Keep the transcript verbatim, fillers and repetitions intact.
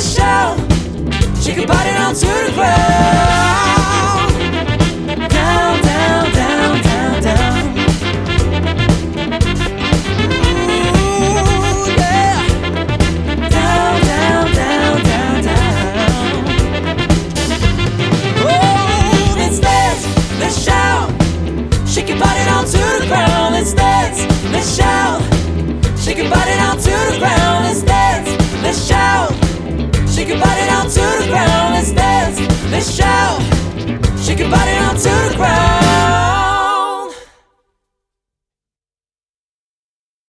let's shout. Shake your body down to the ground. Down, down, down, down, down. Ooh, yeah. Down, down, down, down, down. Oh, let's dance, let's shout. Shake your body down to the ground. Let's dance, let's shout. Shake your body down to the ground.